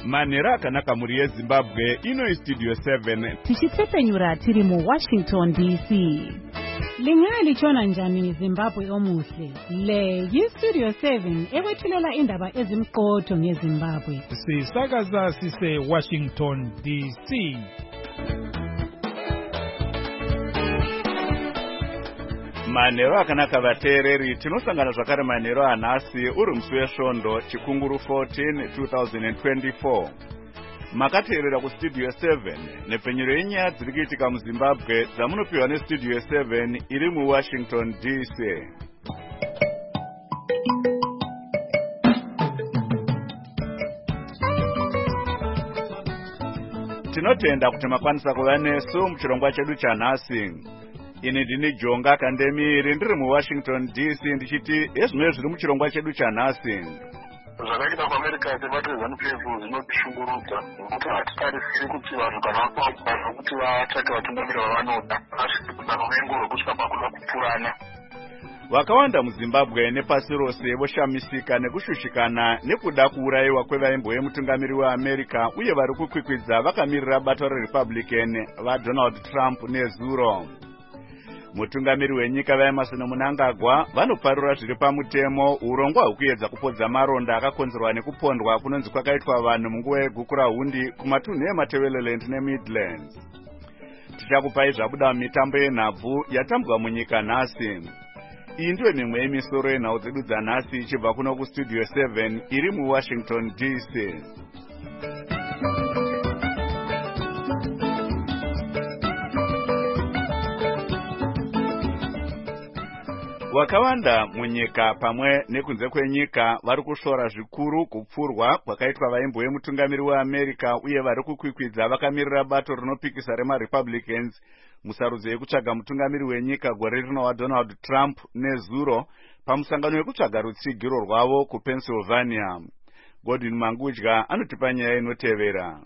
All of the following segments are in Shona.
Manhero akanaka muri yeZimbabwe ino Studio 7 tichitsepenyura tiri mu Washington DC. Lingalichona njani Zimbabwe omuhle? Le Studio 7 ewethulela indaba ezimqotho ngeZimbabwe. Sisakaza sise Washington DC. Manhero akanaka vateereri, tinosangana zvakare manhero anhasi uri musi wesvondo chikunguru 14 2024. Makateerera kuStudio 7 nepfenyuro yenyaya dziri kuitika muZimbabwe dzamunopiwa neStudio 7 iri muWashington DC. Tinotenda kuti makwanisa kuva nesu muchirongwa chedu chanhasi. Ini ndini Jonga Kandemiri ndiri muWashington DC ndichiti ezvimwe zviri muchirongwa chedu chanhasi. Zvakaita kuAmerica dzebatu ZANU-PF zvinotishungurudza nokuti hatitarisiri kuti vanhu kana vapaukana kuti vatsvake vatungamiri vavanoda vasvika kuvengo kusvika pakuda kupurana. Vakawanda muZimbabwe nepasi rose voshamisika nekushushikana nekuda kuurayiwa kwevaimbo vemutungamiri weAmerica uye vari kukwikwidza vakamirira bato reRepublican vaDonald Trump nezuro. Mutungamiri wenyika vaEmerson Mnangagwa vanoparura zviri pamutemo urongwa hwekuedza kupodza maronda akakonzerwa nekupondwa kunonzi kwakaitwa vanhu munguva yeguku rahundi kumatunhu eMatabeleland neMidlands. Tichakupai zvabuda mumitambo yenhabvu yatambwa munyika nhasi. Iyi ndiyo mimwe yemisoro yenhau dzedu dzanhasi ichibva kuno kuStudio 7 iri muWashington DC. Vakawanda munyika pamwe nekunze kwenyika vari kushora zvikuru kupfurwa kwakaitwa vaimbo vemutungamiri weAmerica uye vari kukwikwidza vakamirira bato rinopikisa remaRepublicans musarudzo yekutsvaga mutungamiri wenyika gore rino waDonald Trump nezuro pamusangano wekutsvaga rutsigiro rwavo kuPennsylvania. Godwin Mangudya anotipa nyaya inotevera.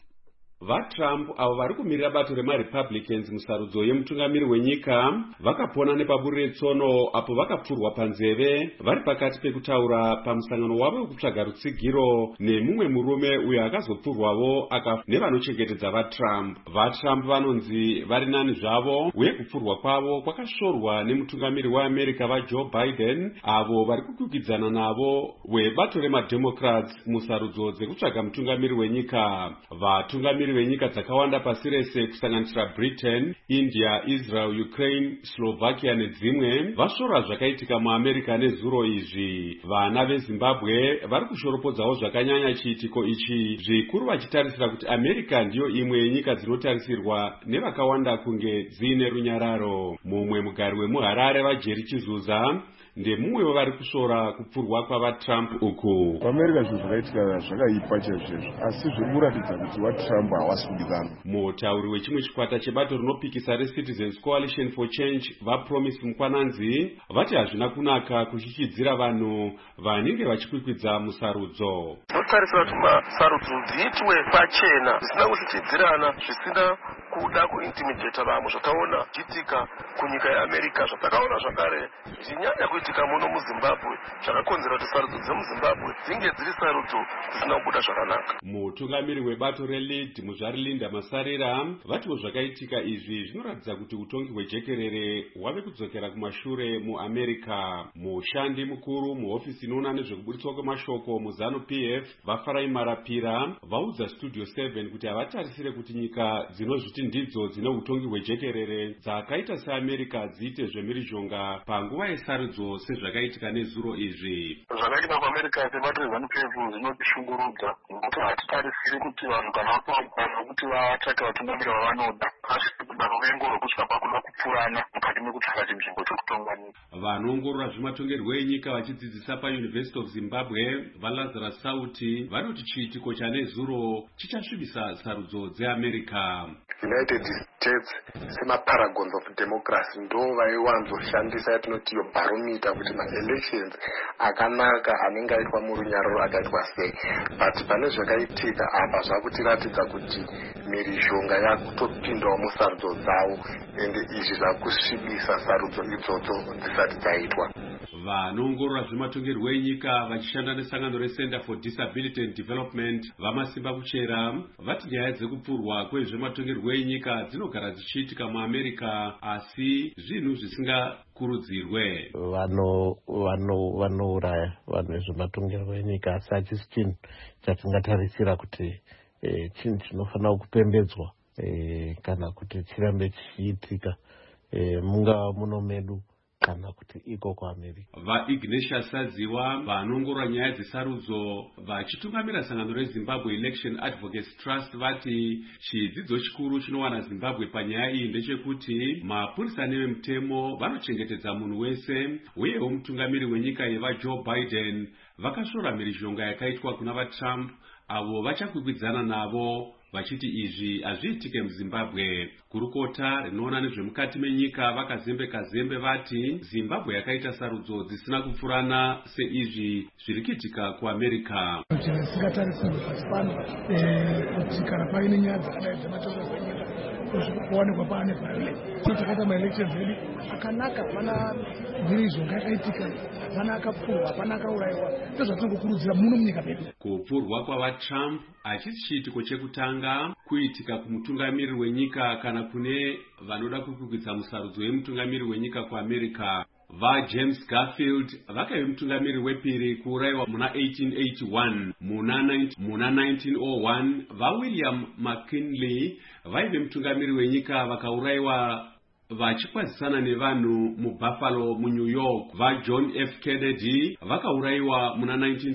VaTrump avo vari kumirira bato remaRepublicans musarudzo yemutungamiri wenyika vakapona nepaburi retsono apo vakapfurwa panzeve vari pakati pekutaura pamusangano wavo wekutsvaga rutsigiro nemumwe murume uyo akazopfurwavo akafa nevanochengetedza vaTrump. VaTrump vanonzi vari nani zvavo uye kupfurwa kwavo kwakashorwa nemutungamiri weAmerica vaJoe Biden avo vari kukwikwidzana navo webato remademocrats musarudzo dzekutsvaga mutungamiri wenyika. Vatungamiri venyika dzakawanda pasi rese kusanganisira Britain, India, Israel, Ukraine, Slovakia nedzimwe vashora zvakaitika muAmerica nezuro izvi. Vana veZimbabwe vari kushoropodzawo zvakanyanya chiitiko ichi, zvikuru vachitarisira kuti America ndiyo imwe yenyika dzinotarisirwa nevakawanda kunge dziine runyararo. Mumwe mugari wemuHarare vaJerry Chizuza ndemumwe wavari kushora kupfurwa kwavaTrump uku. America zvinhu zvakaitika zvakaipa chaizvo, asi zviri kuratidza kuti vaTrump havasi kudikana. Mutauri wechimwe chikwata chebato rinopikisa reCitizens Coalition for Change vaPromise Mukwananzi vati hazvina kunaka kushikidzira vanhu vanenge vachikwikwidza musarudzo. Tinotarisira kuti masarudzo dziitwe pachena zvisina kushikidzirana, zvisina kuda kuintimidata vamwe zvataona zvichiitika kunyika yeAmerica, zvatakaona zvakare zvichinyanya kuitika muno muZimbabwe zvakakonzera kuti sarudzo dzemuZimbabwe dzinge dziri sarudzo dzisina kubuda zvakanaka. Mutungamiri webato reLead muzvari Linda Masarira vatiwo zvakaitika izvi zvinoratidza kuti utongi hwejekerere hwave kudzokera kumashure muAmerica. Mushandi mukuru muhofisi inoona nezvekubudiswa kwemashoko muZANU-PF vaFarai Marapira vaudza Studio 7 kuti havatarisire kuti nyika dzinozviti ndidzo dzine utongi hwejekerere dzakaita seAmerica dziite zvemhirizhonga panguva yesarudzo sezvakaitika nezuro izvi. Zvakaitika kuAmerica dzebatu ZANU-PF zvinotishungurudza nokuti hatitarisiri kuti vanhu kana vapaukana kuti vatsvake vatungamiri vavanoda vasvika kuvengo kusvika pakuda kupurana mukati mekutsvaga chinzvimbo chokutongamira. Vanoongorora zvematongerwo enyika vachidzidzisa paUniversity of Zimbabwe vaLazarus Sauti vanoti chiitiko chanezuro chichasvibisa sarudzo dzeAmerica. United States semaparagons of democracy ndo vaiwanzoshandisa yatinoti iyo barometer kuti maelections akanaka anenge aitwa murunyararo akaitwa sei, but pane zvakaitika apa zvakutiratidza kuti mhirizhonga yakutopindawo musarudzo dzavo ende izvi zvakusvibisa sarudzo idzodzo dzisati dzaitwa. Vanoongorora zvematongerwo enyika vachishanda nesangano reCenter for Disability and Development vamasimba kuchera vati nyaya dzekupfurwa kwezvematongerwo enyika dzinogara dzichiitika muAmerica asi zvinhu zvisingakurudzirwe. Vanouraya vanhu vezvematongerwo enyika asi hachisi chinhu chatingatarisira kuti chinhu chinofanira kupembedzwa kana kuti chirambe chichiitika mungava muno medu kana kuti iko kuAmerica. VaIgnatius Sadziwa vanoongorora nyaya dzesarudzo vachitungamira sangano reZimbabwe Election Advocates Trust vati chidzidzo chikuru chinowana Zimbabwe panyaya iyi ndechekuti mapurisa nevemutemo vanochengetedza munhu wese uyewo mutungamiri wenyika yevaJoe Biden vakashora mhirizhonga yakaitwa kuna vaTrump avo vachakwikwidzana navo vachiti izvi hazviitike muZimbabwe. Kurukota rinoona nezvemukati menyika vakazembe vati Zimbabwe yakaita sarudzo dzisina kupfurana seizvi zviri kuitika kuAmerica. Zvisingatarisirwe pasi pano kuti kana paine nyaya dzakadai dzematongerwo enyika kuwanikwa paane violence. Takaita maelections edu akanaka, hapana mhirizhonga yakaitika, hapana akapfurwa, hapana akaurayiwa. Ndizvo zvatinongokurudzira muno munyika medu. Kupfurwa kwavaTrump hachisi chiitiko chekutanga kuitika kumutungamiri wenyika kana kune vanoda kukwikwidza musarudzo yemutungamiri wenyika kuAmerica. VaJames Garfield vakaive mutungamiri wepiri kuurayiwa muna 1881. Muna 1901 vaWilliam McKinley vaive mutungamiri wenyika vakaurayiwa vachikwazisana nevanhu muBuffalo muNew York. VaJohn F. Kennedy vakaurayiwa muna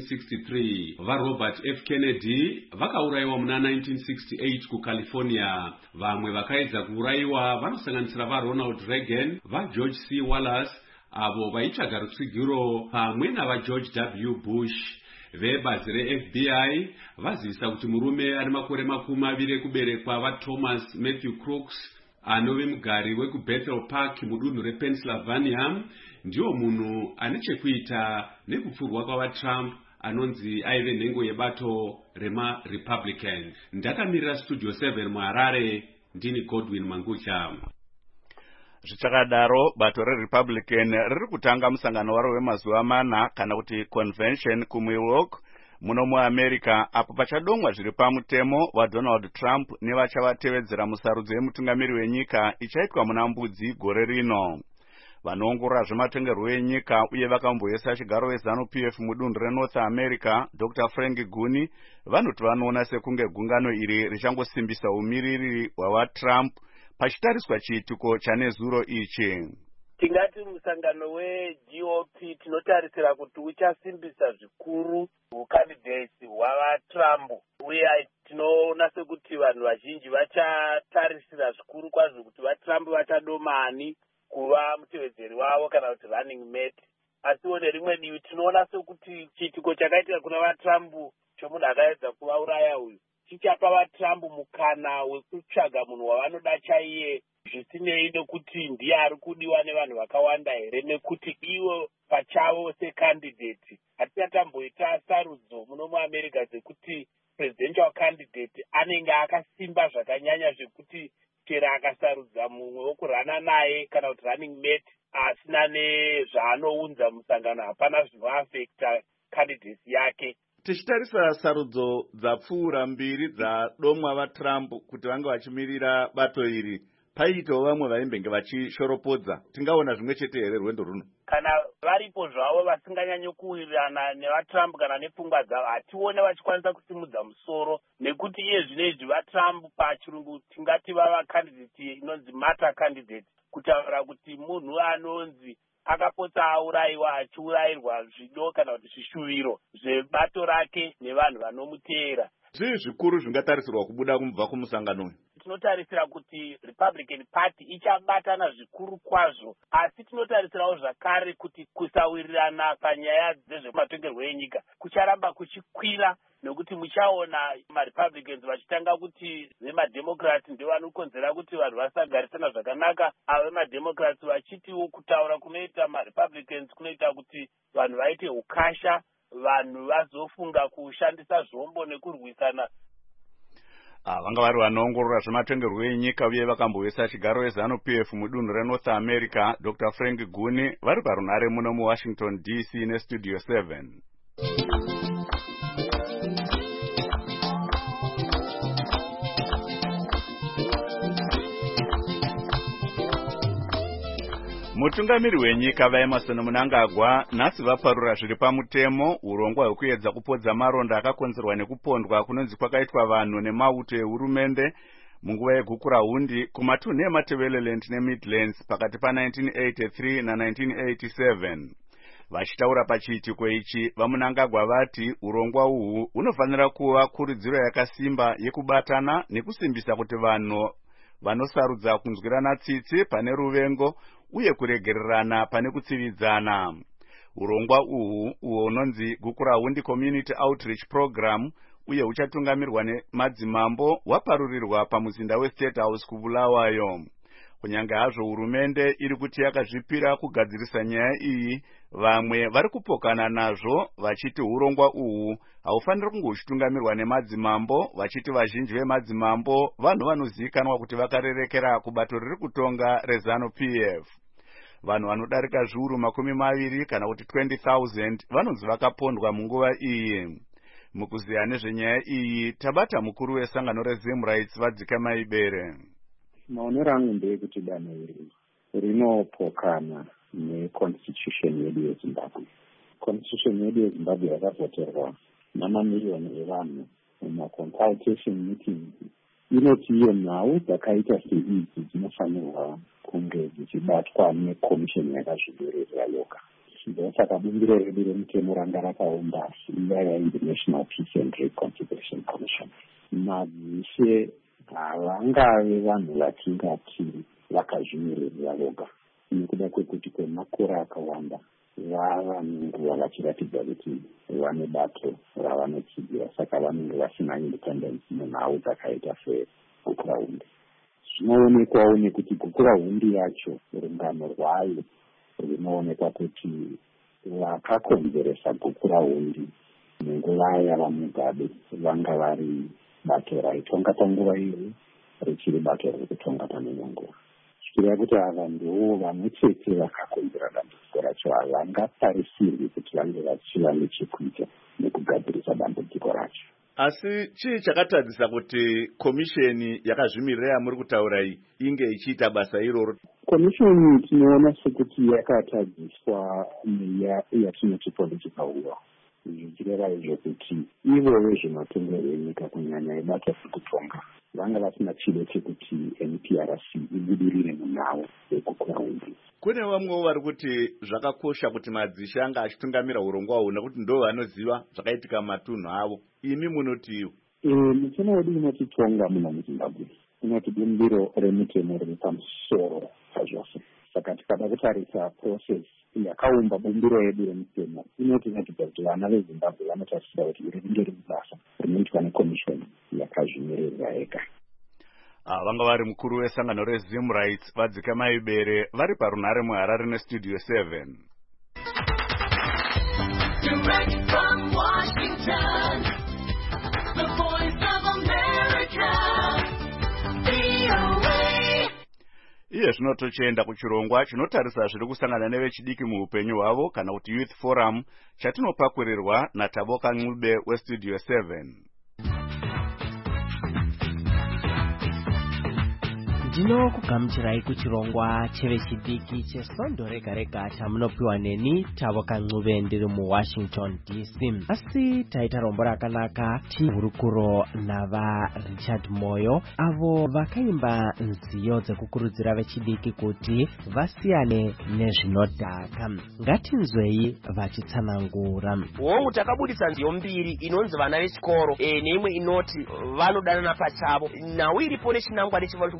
1963. VaRobert F. Kennedy vakaurayiwa muna 1968 kuCalifornia. Vamwe vakaedza kuurayiwa vanosanganisira vaRonald Reagan, vaGeorge C. Wallace avo vaitsvaga rutsigiro pamwe navaGeorge W. Bush. Vebazi reFBI vazivisa kuti murume ari makore 20 ekuberekwa vaThomas Matthew Crooks anove mugari wekuBethel Park mudunhu rePennsylvania ndiwo munhu ane chekuita nekupfurwa kwavaTrump anonzi aive nhengo yebato remaRepublican. Ndakamirira Studio 7 muHarare, ndini Godwin Mangucha. Zvichakadaro bato reRepublican riri kutanga musangano waro wemazuva 4 kana kuti convention kuMilwaukee muno muAmerica apo pachadomwa zviri pamutemo waDonald Trump nevachavatevedzera musarudzo yemutungamiri wenyika ichaitwa muna Mbudzi gore rino. Vanoongorora zvematongerwo enyika uye vakamboisa chigaro weZANU-PF mudunhu reNorth America Dr. Frank Guni vanoti vanoona sekunge gungano iri richangosimbisa umiriri hwawaTrump pachitariswa chiitiko chanezuro ichi. Tingati musangano weGOP tinotarisira kuti uchasimbisa zvikuru ukandidate hwavaTrump uye tinoona sekuti vanhu vazhinji vachatarisira zvikuru kwazvo kuti vaTrump vachadomani kuva mutevedzeri wavo kana kuti running mate. Asiwo nerimwe divi tinoona sekuti chiitiko chakaitika kuna vaTrump chomunhu akaedza kuvauraya uyu chichapa vaTrump mukana wekutsvaga munhu wavanoda chaiye zvisinei nekuti ndiye ari kudiwa nevanhu vakawanda here nekuti ivo pachavo sekandidate hatichatamboita sarudzo muno muAmerica dzekuti presidential candidate anenge akasimba zvakanyanya zvekuti chero akasarudza mumwe wokurana naye kana kuti running mate asina nezvaanounza musangano hapana zvinoafekta candidacy yake. Tichitarisa sarudzo dzapfuura 2 dzadomwa vaTrump kuti vange vachimirira bato iri, paitawo vamwe vaimbenge vachishoropodza. Tingaona zvimwe chete here rwendo runo? Kana varipo zvavo vasinganyanyo kuwirirana nevaTrump kana nepfungwa dzavo hatione vachikwanisa kusimudza musoro nekuti iye zvinezvi vaTrump pachirungu tingati vava candidate inonzi martyr candidate, kutaura kuti munhu anonzi akapota aurayiwa achiurayirwa zvido kana kuti zvishuviro zvebato rake nevanhu vanomuteera. Zvii zvikuru zvingatarisirwa kubuda kubva kumusangano uyu? Tinotarisira kuti Republican Party ichabatana zvikuru kwazvo, asi tinotarisirawo zvakare kuti kusawirirana panyaya dzezvematongerwo enyika kucharamba kuchikwira nekuti muchaona maRepublicans vachitanga kuti vemademocrats ndio vanokonzera kuti vanhu vasagarisana zvakanaka, avo vemademocrats vachitiwo kutaura kunoita maRepublicans kunoita kuti vanhu vaite ukasha, vanhu vazofunga kushandisa zvombo nekurwisana. vanga vari vanoongorora zvematongerwo enyika uye vakambovesa chigaro weZANU-PF mudunhu reNorth America, Dr. Frank Guni, vari parunhare muno muWashington DC neStudio 7. Mutungamiri wenyika vaEmerson Mnangagwa nhasi vaparura zviri pamutemo urongwa hwekuedza kupodza maronda akakonzerwa nekupondwa kunonzi kwakaitwa vanhu nemauto ehurumende munguva yegukurahundi kumatunhu eMatabeleland neMidlands pakati pa1983 na1987. Vachitaura pachiitiko ichi, vaMnangagwa vati urongwa uhu unofanira kuva kurudziro yakasimba yekubatana nekusimbisa kuti vanhu vanosarudza kunzwirana tsitsi pane ruvengo uye kuregererana pane kutsividzana. Urongwa uhu unonzi Gukurahundi Community Outreach Program uye uchatungamirwa nemadzimambo waparurirwa pamuzinda weState House kuBulawayo. Kunyange hazvo hurumende iri kuti yakazvipira kugadzirisa nyaya iyi, vamwe vari kupokana nazvo vachiti urongwa uhu haufaniri kunge uchitungamirwa nemadzimambo, vachiti vazhinji vemadzimambo vanhu vanozivikanwa kuti vakarerekera kubato riri kutonga reZANU-PF. Vanhu vanodarika zviuru 20 kana kuti 20,000 vanonzi vakapondwa munguva iyi. Mukuziya nezvenyaya iyi tabata mukuru wesangano reZim Rights Vadzika Maibere. Maonero angu ndeyekuti danho iri rinopokana neconstitution yedu yeZimbabwe. Constitution yedu yeZimbabwe yakavhoterwa namamiliyoni evanhu mumaconsultation meetings. Inoti iyo nhau dzakaita seidzi dzinofanirwa kunge dzichibatwa nekomishoni yakazvimirira yoga. Ndosaka bumbiro redu remutemo ranga rakaumba iya yainzi National Peace and Reconciliation Commission. Madzishe havangave vanhu vatingati vakazvimirira voga, nekuda kwekuti kwemakore akawanda vava nenguva vachiratidza kuti vane bato ravanotsigira, saka vanenge vasina independence munhau dzakaita segukurahundi. Zvinoonekwawo nekuti gukurahundi yacho rungano rwayo rinoonekwa kuti vakakonzeresa gukurahundi munguva yavaMugabe vanga vari bato raitonga panguva iyo richiri bato riri kutonga pane nyongora. Zvichireva kuti ava ndivo vamwe chete vakakonzera dambudziko racho, havangatarisirwi kuti vange vachiva nechekuita nekugadzirisa dambudziko racho. Asi chii chakatadzisa kuti komisheni yakazvimirira yamuri kutaura iyi inge ichiita basa iroro? Komisheni tinoona sekuti yakatadziswa neya yatinoti political will. Zvichireva izvo kuti ivo vezvematongerwo enyika kunyanya ebato rekutonga vanga vasina chido chekuti NPRC ibudirire munhau yegukurahundi. Kune vamwewo vari kuti zvakakosha kuti madzishe anga achitungamira urongwa uhu nekuti ndo vanoziva zvakaitika mumatunhu avo. Imi munotiwo? Mitemo yedu inotitonga muno muZimbabwe, inoti bumbiro remutemo riri pamusoro pazvose. Saka tikada kutarisa process yakaumba bumbiro yedu remutemo, inotiratidza kuti vana veZimbabwe vanotarisira kuti iri ringe riri basa rinoitwa nekomishoni yakazvimirira yega. Vanga vari mukuru wesangano reZim Rights Vadzika Maibere vari parunhare muHarare neStudio 7. Direct from Washington, the voice of America, VOA. Iye zvino tochienda kuchirongwa chinotarisa zviri kusangana nevechidiki muupenyu hwavo kana kuti Youth Forum chatinopakurirwa naTaboka Ncube weStudio 7. Ndinokugamuchirai kuchirongwa chevechidiki chesondo rega rega chamunopiwa neni Taboka Ncube ndiri muWashington DC. Asi taita rombo rakanaka tihurukuro nava Richard Moyo avo vakaimba nziyo dzekukurudzira vechidiki kuti vasiyane nezvinodhaka. Ngatinzwei vachitsanangura. Takabudisa nziyo mbiri inonzi vana vechikoro neimwe inoti vanodanana pachavo. Nhau iripo nechinangwa nechivanhu kubudisa nziyo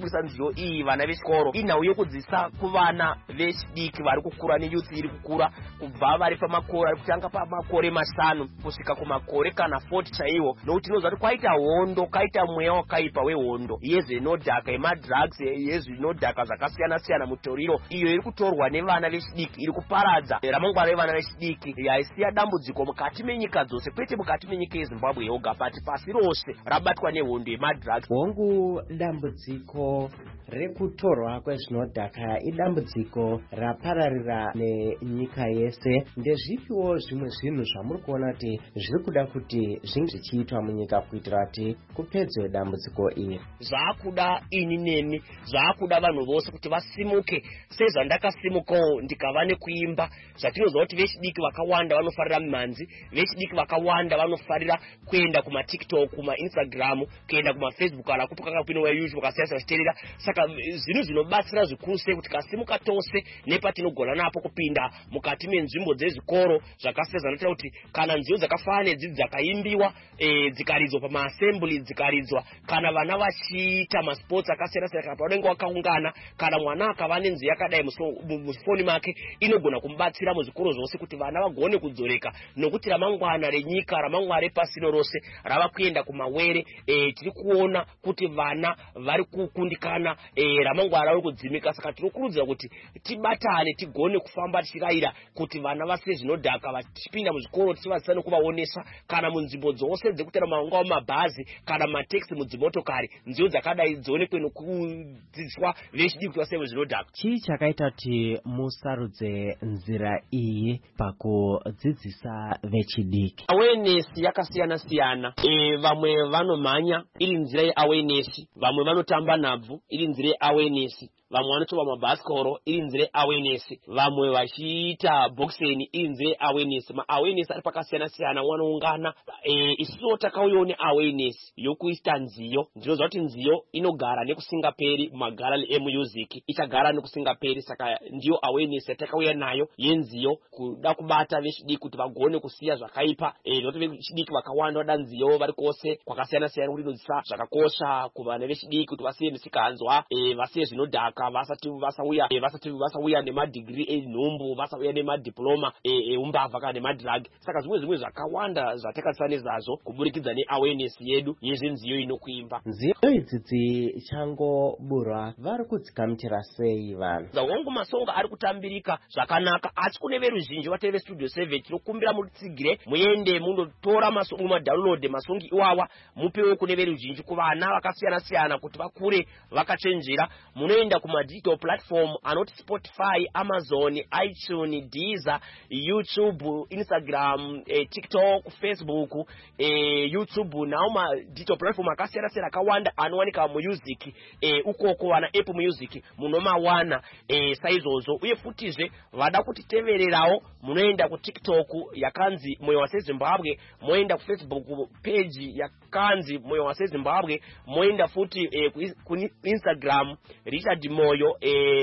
dzidzo iyi vana vechikoro inhau yokudzisa kuvana vechidiki vari kukura neyouth iri kukura kubva vari pamakore ari kutanga pamakore 5 kusvika kumakore kana 40 chaiwo, nokuti tinoziva kuti kwaita hondo, kwaita mweya wakaipa wehondo yezvinodhaka yemadrugs, yezvinodhaka zvakasiyana-siyana mutoriro iyo iri kutorwa nevana vechidiki, iri kuparadza ramangwana revana vechidiki, yaisiya dambudziko mukati menyika dzose, kwete mukati menyika yeZimbabwe yoga, but pasi rose rabatwa nehondo yemadrugs. Hongu dambudziko rekutorwa kwezvinodhaka idambudziko rapararira nenyika yese. Ndezvipiwo zvimwe zvinhu zvamuri kuona kuti zviri kuda kuti zvinge zvichiitwa munyika kuitira kuti kupedzwe dambudziko iri? Zvakuda ini nemi, zvakuda vanhu vose kuti vasimuke sezvandakasimukawo ndikava nekuimba. Zvatinoziva kuti vechidiki vakawanda vanofarira mimhanzi, vechidiki vakawanda vanofarira kuenda kumaTiktok, kumaInstagram, kuenda kumafacebook kana kupinwa YouTube kasiyana zviterera. Saka zvinhu zvinobatsira zvikuru sei kuti kasimuka tose nepatinogona napo kupinda mukati menzvimbo dzezvikoro zvakasiyana, zvinoita kuti kana nziyo dzakafanana nedzidzi dzakaimbiwa dzikaridzwa pamaassembly, dzikaridzwa kana vana vachiita masports akasiyana-siyana, kana pavanenge vakaungana, kana mwana akava nenziyo yakadai mufoni make, inogona kumubatsira muzvikoro zvose kuti vana vagone kudzoreka, nokuti ramangwana renyika, ramangwana repasi rose rava kuenda kumawere. Tiri kuona kuti vana vari kukundikana, ramangwana rari kudzimika. Saka tinokurudzira kuti tibatane, tigone kufamba tichirayira kuti vana vasiye zvinodhaka, vachipinda muzvikoro tichivatsisa nekuvaonesa, kana munzvimbo dzose dzekutera maunga mumabhazi kana mataxi, mudzimotokari, nziyo dzakadai dzionekwe nokudzidziswa vechidiki kuti vasiye zvinodhaka. Chii chakaita kuti musarudze nzira iyi pakudzidzisa vechidiki? Awareness yakasiyana-siyana. Vamwe vanomhanya iri nzira yeawareness, vamwe vanotamba nhabvu iri nzira yeawareness, vamwe vanotoba mabhasikoro iri nzira yeawareness, vamwe vachiita boxing iri nzira yeawareness. Maawareness ari pakasiyana-siyana, wanoungana. Isuwo takauyawo neawareness yokuita nziyo. Ndinoziva kuti nziyo inogara nekusingaperi mumagara emusic, ichagara nekusingaperi. Saka ndiyo awareness yatakauya nayo yenziyo, kuda kubata vechidiki kuti vagone kusiya zvakaipa. Nokuti vechidiki vakawanda vada nziyo vari kwose kwakasiyana-siyana, kuti inodzisa zvakakosha kuvana vechidiki kuti vasiye misikanzwa, vasiye zvinodhaka, vasati vasauya nemadegree enhumbu, vasauya nemadiploma eumbavha kana nemadrug. Saka zvimwe zvakawanda zvatakasiyana nezvazvo kuburikidza neawareness yedu yezvenziyo inokuimba. Nziyo idzi dzichangoburwa vari kudzigamuchira sei vanhu? Hongu masongo ari kutambirika zvakanaka, asi kune veruzhinji vateve Studio 7 tinokumbira mutsigire muende mundotora masongo, mumadownload masongo iwawa, mupewo kune veruzhinji, kuvana vakasiyana-siyana kuti vakure vakachenjera. Munoenda kumadigital platform anoti Spotify, Amazon, iTunes, Deezer, YouTube, Instagram, TikTok, Facebook, YouTube, nawo madigital platform akasiyana-siyana akawanda anowanika music, ukoko wana Apple Music munomawana saizvozvo. Uye futizve vada kutitevererawo munoenda kuTikTok yakanzi Moyo waseZimbabwe, moenda kuFacebook page yakanzi Moyo waseZimbabwe, moenda futi kuInstagram Richard Moyo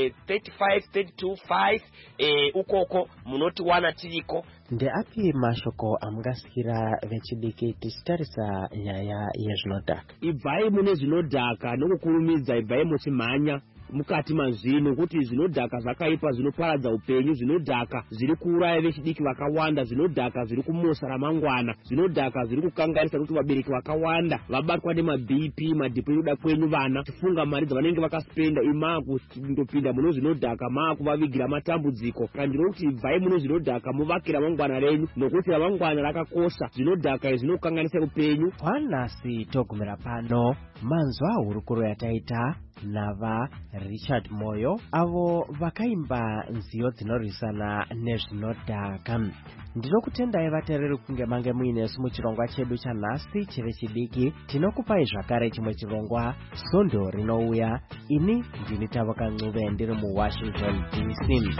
35325, ukoko munoti wana tiriko. Ndeapi mashoko amungasikira vechidiki tichitarisa nyaya yezvinodhaka? Ibvai mune zvinodhaka nokukurumidza, ibvai muchimhanya mukati mazvino, kuti zvinodhaka zvakaipa, zvinoparadza upenyu, zvinodhaka zviri kuuraya vechidiki vakawanda, zvinodhaka zviri kumosa ramangwana, zvinodhaka zviri kukanganisa kuti vabereki vakawanda vabatwa nemabp, madhipo inoda kwenyu vana, tifunga mari dzavanenge vakaspenda, imakundopinda muno zvinodhaka, makuvavigira matambudziko. Kandiro kuti ibvai muno zvinodhaka muvakira ramangwana renyu, nokuti ramangwana rakakosha. Zvinodhaka zvinokanganisa upenyu. Wanhasi togumira pano manzwa hurukuro yataita nava Richard Moyo, avo vakaimba nziyo dzinorwisana nezvinodhaka. Ndinokutendai vateereri kunge mange muinesu muchirongwa chedu chanhasi chevechidiki. Tinokupai zvakare chimwe chirongwa Sondo rinouya. Ini ndini Tavoka Ncube ndiri muWashington DC.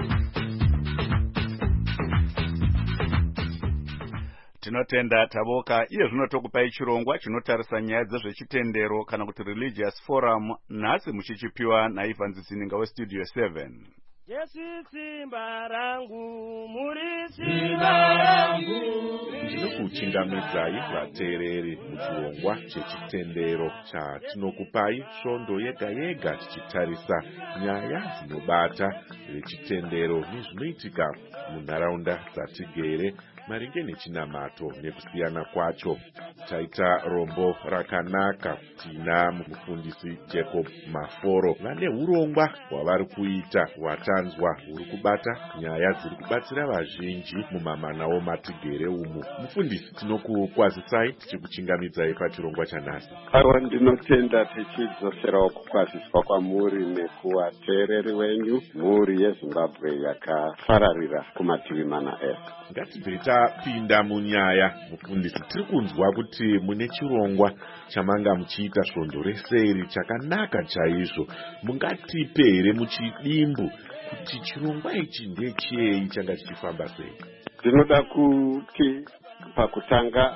Tinotenda Tavoka. Iye zvino tokupai chirongwa chinotarisa nyaya dzezvechitendero kana kuti religious forum, nhasi muchichipiwa naIvan Zininga weStudio 7. Yesu simba rangu, muri simba rangu. ndinokuchingamidzai vateereri muchirongwa chechitendero chatinokupai svondo yega yega tichitarisa nyaya dzinobata vechitendero nezvinoitika munharaunda dzatigere maringe nechinamato nekusiyana kwacho. Taita rombo rakanaka. Tina mufundisi Jacob Maforo vane urongwa hwavari kuita hwatanzwa huri kubata nyaya dziri kubatsira vazhinji mumamanawo matigere umu. Mufundisi, tinokukwazisai tichikuchingamidzai pachirongwa chanhasi. Aiwa, ndinotenda tichidzoserawo kukwaziswa kwamuri nekuvateereri wenyu, mhuri yeZimbabwe yakafararira kumativi mana ese. Ngatibve tapinda munyaya. Mufundisi, tiri kunzwa kuti mune chirongwa chamanga muchiita svondo reseri chakanaka chaizvo. Mungatipe here muchidimbu kuti chirongwa ichi ndechei, changa chichifamba sei? Ndinoda kuti pakutanga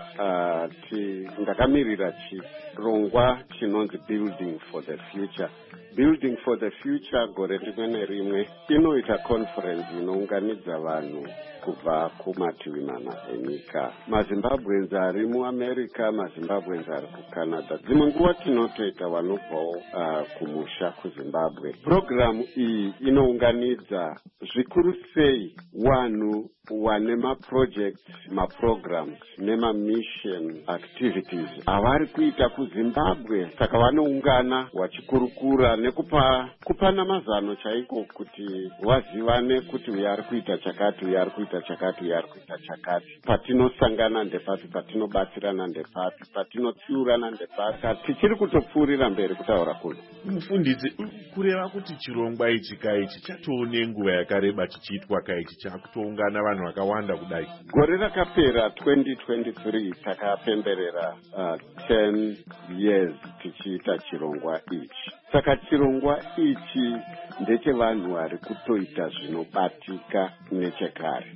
ndakamirira chirongwa chinonzi Building for the Future. Building for the Future gore rimwe nerimwe inoita conference inounganidza vanhu kubva kumativi mana enyika. maZimbabwenzi ari muAmerica, maZimbabwenzi ari kuCanada. Dzimwe nguva tinotoita vanobvawo kumusha kuZimbabwe. Programu iyi inounganidza zvikuru sei vanhu wane maprojects, maprograms nemamission activities avari kuita kuZimbabwe. Saka vanoungana vachikurukura nekupana mazano chaiko kuti vazivane kuti uyu ari kuita chakati, uyu ari kuita chakati, uyu ari kuita chakati. Patinosangana ndepapi, patinobatsirana ndepapi, patinotsiurana ndepapi. Tichiri kutopfuurira mberi kutaura kuno. Mufundisi, kureva kuti chirongwa ichi kaichi chatone nguva yakareba chichiitwa kaichi chakutoungana vanhu vakawanda kudai? Gore rakapera 2023 takapemberera 10 years tichiita chirongwa ichi. Saka chirongwa ichi ndechevanhu vari kutoita zvinobatika nechekare.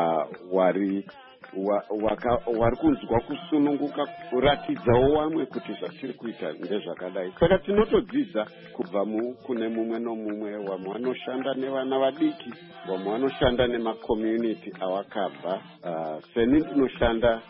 Wari kunzwa kusununguka kuratidzawo vamwe kuti zvatiri kuita ndezvakadai. Saka tinotodzidza kubva kune mumwe nomumwe. Vamwe vanoshanda nevana vadiki, vamwe vanoshanda nemakommunity awakabva. Seni ndinoshanda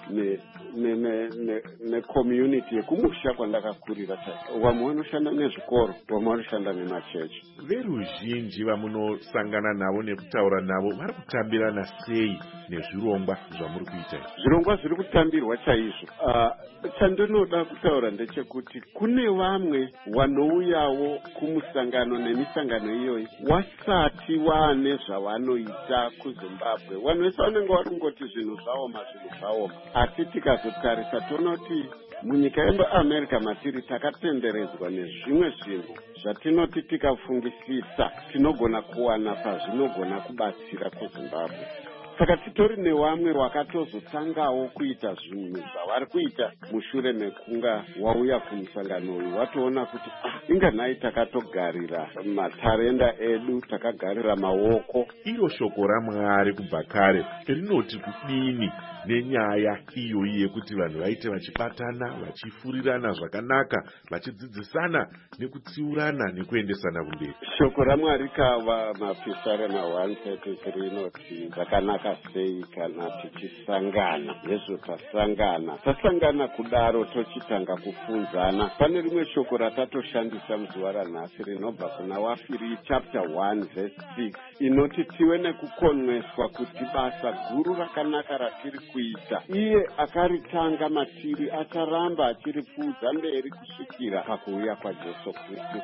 necommunity yekumusha kwandakakurira chaiko. Vamwe vanoshanda nezvikoro, vamwe vanoshanda nemachechi. Veruzhinji vamunosangana navo nekutaura navo vari kutambirana sei nezvirongwa zvamuri kuita? Zvirongwa zviri kutambirwa chaizvo. Chandinoda kutaura ndechekuti kune vamwe vanouyawo kumusangano nemisangano iyoyi wasati vaane zvavanoita kuZimbabwe. Vanhu vese vanenge vari kungoti zvinhu zvaoma. Asi tikazotarisa toona kuti munyika yeAmerica matiri takatenderedzwa nezvimwe zvinhu zvatinoti tikafungisisa tinogona kuwana pazvinogona kubatsira kuZimbabwe. Saka titori nevamwe vakatozotsangawo kuita zvinhu zvavari kuita mushure mekunga wauya kumusangano uyu watoona kuti inganai takatogarira matarenda edu, takagarira maoko. Iro shoko raMwari kubva kare rinoti kudini nenyaya iyoyi yekuti vanhu vaite vachibatana, vachifurirana zvakanaka, vachidzidzisana nekutsiurana nekuendesana kumberi? Shoko raMwari kava mapisarema 133 inoti zvakanaka sei kana tichisangana. Nezvo tasangana kudaro tochitanga kufunzana. Pane rimwe shoko ratatoshandisa muzuva ranhasi rinobva kuna Wafiri chapter 1 verse 6 inoti tive nekukonweswa kuti basa guru rakanaka ratiri kuita iye akaritanga matiri acharamba achiripfuudza mberi kusvikira pakuuya kwaJesu Kristu.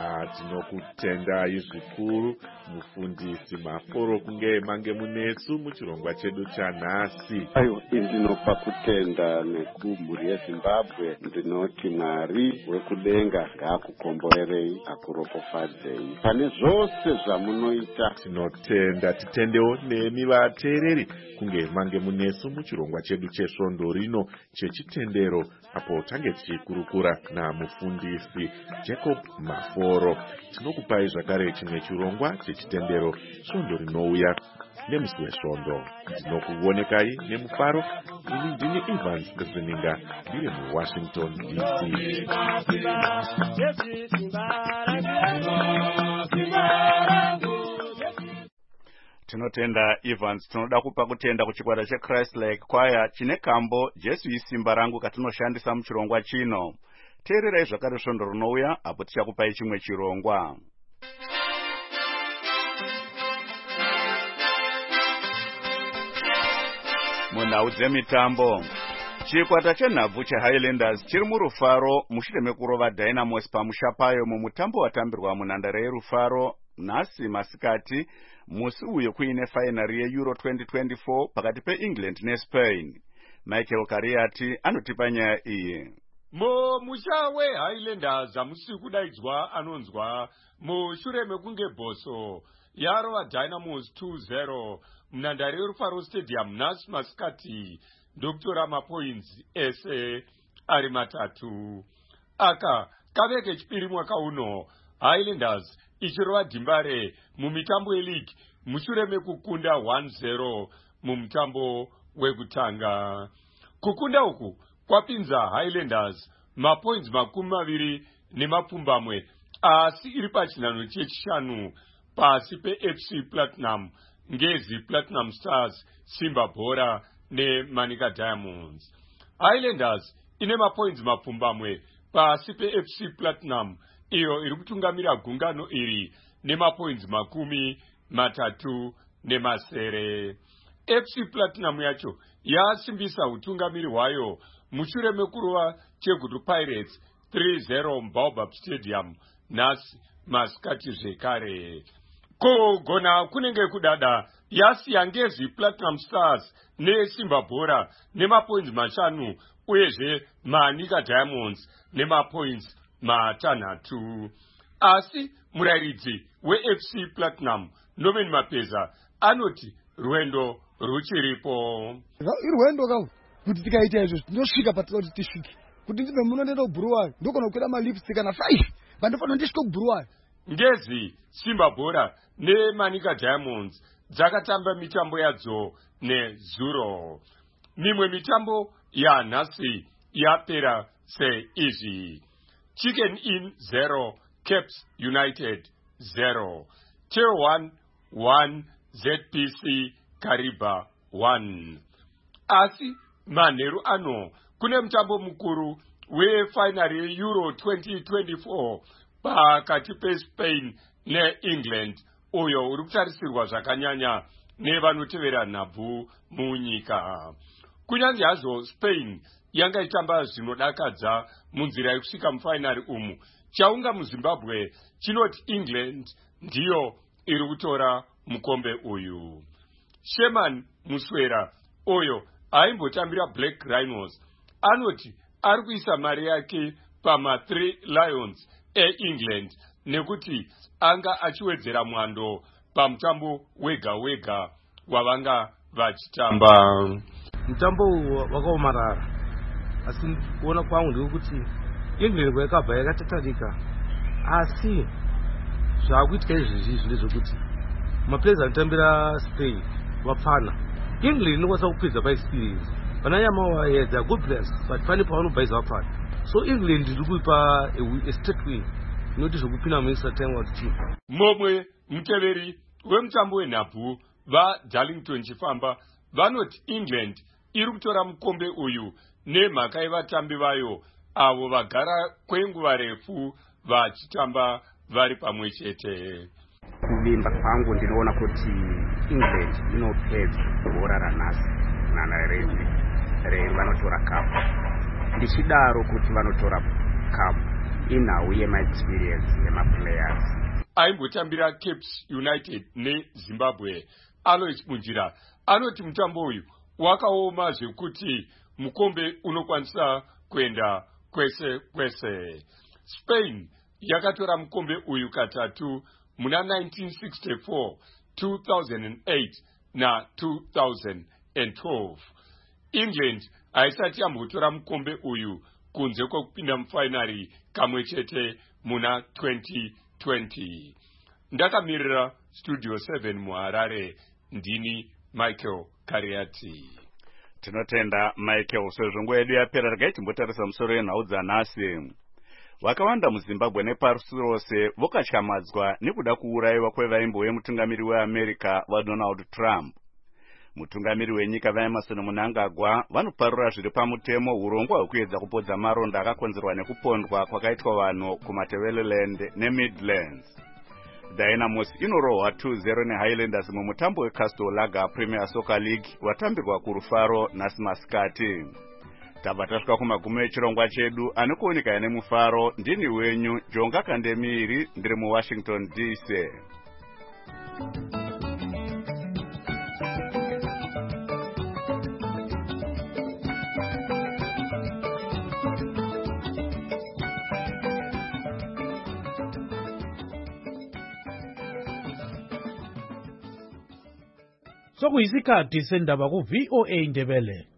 Tinokutendai zvikuru mufundisi Maforo kunge mange munesu muchirongwa chedu chanhasi. Aiwa, ndinopa kutenda nekumhuri yeZimbabwe. Ndinoti Mwari wekudenga ngaakukomborerei, akuropofadzei pane zvose zvamunoita. Tinotenda. Titendewo nemi vateereri kunge mange munesu muchirongwa chedu chesvondo rino chechitendero, apo tange tichikurukura namufundisi Jacob Maforo. Tinokupai zvakare chimwe chirongwa chechitendero svondo rinouya nemusi wesvondo. Ndinokuonekai nemufaro. Ini ndini Evans Zininga ndiri muWashington DC. Tinotenda Evans. Tinoda kupa kutenda kuchikwata cheChrist Lake Choir chine kambo Jesu isimba rangu katinoshandisa muchirongwa chino. Teererai zvakare svondo rinouya apo tichakupai chimwe chirongwa. Munhau dzemitambo, chikwata chenhabvu cheHighlanders chiri murufaro mushure mekurova Dynamos pamusha payo mumutambo watambirwa munhandare yerufaro nhasi masikati, musi uyo kuine fainari yeEuro 2024 pakati peEngland neSpain. Michael Kariati anotipa nyaya iyi. Musha weHighlanders hamusi kudaidzwa anonzwa mushure mekunge bhoso yarova Dynamos 2-0 munhandare yerufaro stadium nhasi masikati ndokutora mapoints ese ari matatu. Aka kave kechipiri mwaka uno Highlanders ichirova Dhimbare mumitambo yeleague mushure mekukunda 1-0 mumutambo wekutanga. Kukunda uku kwapinza Highlanders mapoints 20 asi iri pachinhano chechishanu pasi peFC Platinum, Ngezi Platinum Stars, Simba Bora neManika Diamonds. Highlanders ine mapoints 20 pasi peFC Platinum, iyo iri kutungamira gungano iri nemapoints 30 FC Platinum yacho yasimbisa utungamiri hwayo mushure mekurova Chegutu Pirates 3-0 muBaobab Stadium nhasi masikati zvekare. Kugona kunenge kudada yasiya Ngezi Platinum Stars neSimba Bora nemapoints 5 uyezve Manika Diamonds nemapoints 6. Asi murairidzi weFC Platinum Norman Mapeza anoti rwendo ruchiripo. Irwendo kavu kuti tikaita izvo tinosvika patikati tisvike. Kuti ndibve muno ndenda kuBuruwayo ndokona kukwira malipstick kana 5 pandofanira ndisvike kuBuruwayo. Ngezi, Simba Bora neManika Diamonds dzakatamba mitambo yadzo nezuro. Mimwe mitambo yanhasi yapera seizvi: Chicken Inn 0, Caps United 0, Tier 1 ZPC Kariba 1. Asi manheru ano kune mutambo mukuru wefinari yeEuro 2024 pakati peSpain neEngland, uyo uri kutarisirwa zvakanyanya nevanotevera nhabvu munyika. Kunyanzi hazvo Spain yanga itamba zvinodakadza munzira yekusvika mufainari umu, chaunga muZimbabwe chinoti England ndiyo iri kutora mukombe uyu. Sherman Muswera, uyo aimbotambira Black Rhinos, anoti ari kuisa mari yake pama3 Lions eEngland nekuti anga achiwedzera mwando pamutambo wega wega wavanga vachitamba. Mutambo wakaomarara, asi kuona kwangu ndekuti England yakabva yakatatarika, asi zvaakuitika izvizvi ndezvekuti maplayers anotambira Spain vapfana. England inokwanisa kupedza paexperience, vananyama they are good players, but pane pavanobvaisa vapfana. So England iri kuipa a straight win inoti zvokupinda muextra time world team. Momwe muteveri wemutambo wenhabvu vaDarlington Chifamba vanoti England iri kutora mukombe uyu nemhaka yevatambi vayo avo vagara kwenguva refu vachitamba vari pamwe chete. Kuvimba kwangu ndinoona kuti England inopedza bhora ranhasi vanotora kapu. Ndichidaro kuti vanotora kapu inhau yemaexperience yemaplayers. Aimbotambira Caps United neZimbabwe Alois Munjira anoti mutambo uyu wakaoma zvekuti mukombe unokwanisa kuenda kwese kwese. Spain yakatora mukombe uyu katatu muna 1964, 2008 na 2012. England haisati yambotora mukombe uyu kunze kwekupinda mufainari kamwe chete muna 2020. Ndakamirira Studio 7 muHarare, ndini Michael Kariati. Tinotenda Michael. Sezvo nguva yedu yapera regai timbotarisa musoro yenhau dzanhasi. vakawanda muzimbabwe nepasi rose vokatyamadzwa nekuda kuurayiwa kwevaimbo vemutungamiri weamerica vaDonald Trump. Mutungamiri wenyika vaEmerson Mnangagwa vanoparura zviri pamutemo urongwa hwekuedza kupodza maronda akakonzerwa nekupondwa kwakaitwa vanhu kumateveleland neMidlands. Dynamos inorohwa 2-0 neHighlanders mumutambo weCastle Lager Premier Soccer League watambirwa kurufaro nhasi masikati. Tabva tasvika kumagumo echirongwa chedu anokuoneka nemufaro. Ndini wenyu Jonga Kandemiri ndiri muWashington DC. Sokuyisikhathi sendaba ku VOA Ndebele.